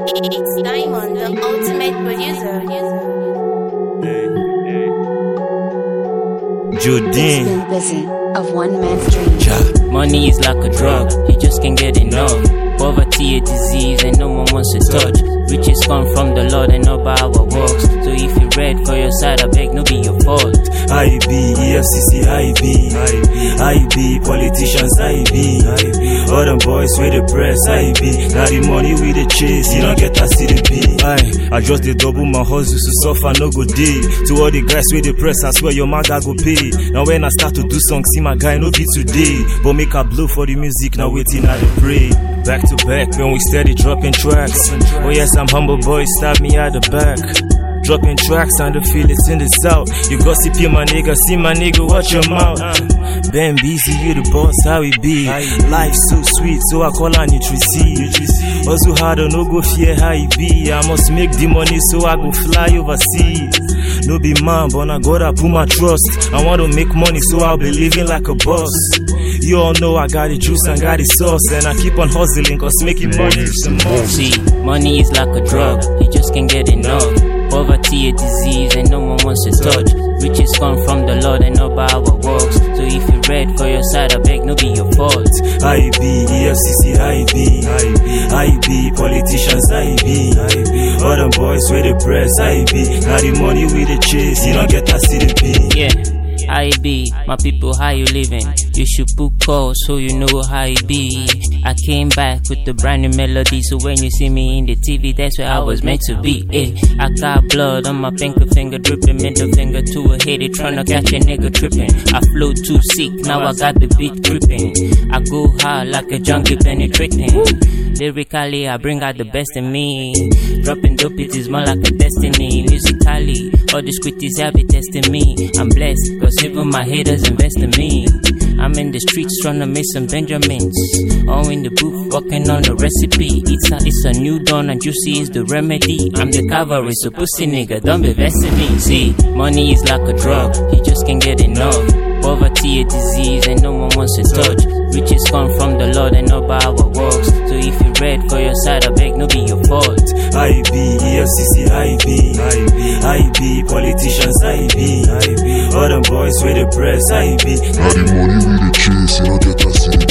It's Diamond, the ultimate producer. Jodine busy of one man's dream. Money is like a drug, you just can't get enough. Poverty a disease and no one wants to touch. Riches come from the Lord and not by our works. So if you read for your side, I beg no be your fault. IB, EFCC, IB, politicians, IB, all them boys with the press, IB. Now the money with the chase, you don't get a CDP. I just the double my hustle to suffer no good day. To all the guys with the press, I swear your maga go pay. Now when I start to do songs, see my guy no be today. But make a blow for the music, now waiting at the pray. Back to back, when we steady dropping tracks. Oh yes, I'm humble boy, stab me at the back. Dropping tracks and the feel it's in the south. You gossip you my nigga, see my nigga, watch your mouth. Ben busy, you the boss, how it be. Life so sweet, so I call on Nutrici. Also hard, no go fear how it be. I must make the money, so I go fly overseas. No be man, but I gotta put my trust. I want to make money, so I'll be living like a boss. You all know I got the juice and got the sauce, and I keep on hustling, cause making money is the most. See, money is like a drug, you just can't get enough. Poverty a disease and no one wants to touch. Riches come from the Lord and not by our works. So if you read for your side, I beg no be your fault. IB, EFCC, IB, politicians, IB, all them boys with the press, IB. Now the money with the chase, you don't get a CDP. Yeah. IB, my people, how you living? You should book calls so you know how it be. I came back with the brand new melody, so when you see me in the TV, that's where I was meant to be. I got blood on my finger dripping, middle finger to a headache, tryna catch a nigga tripping. I flow too sick, now I got the beat gripping. I go hard like a junkie penetrating. Lyrically, I bring out the best in me. Dropping dope, it is more like a destiny. Musically, all the squitties have it testing me. I'm blessed, cause even my haters invest in me. I'm in the streets trying to make some Benjamins. All in the booth, working on the recipe. It's a new dawn and juicy is the remedy. I'm the cavalry, so pussy nigga, don't be vesting me. See, money is like a drug, you just can't get enough. Poverty a disease and no one wants to touch. Riches come from the Lord and not by our works. So if you read for your side, I beg no be your fault. IB, EFCC, IB, politicians, IB, all them boys with the press, IB. Now the money with the chase, you don't get a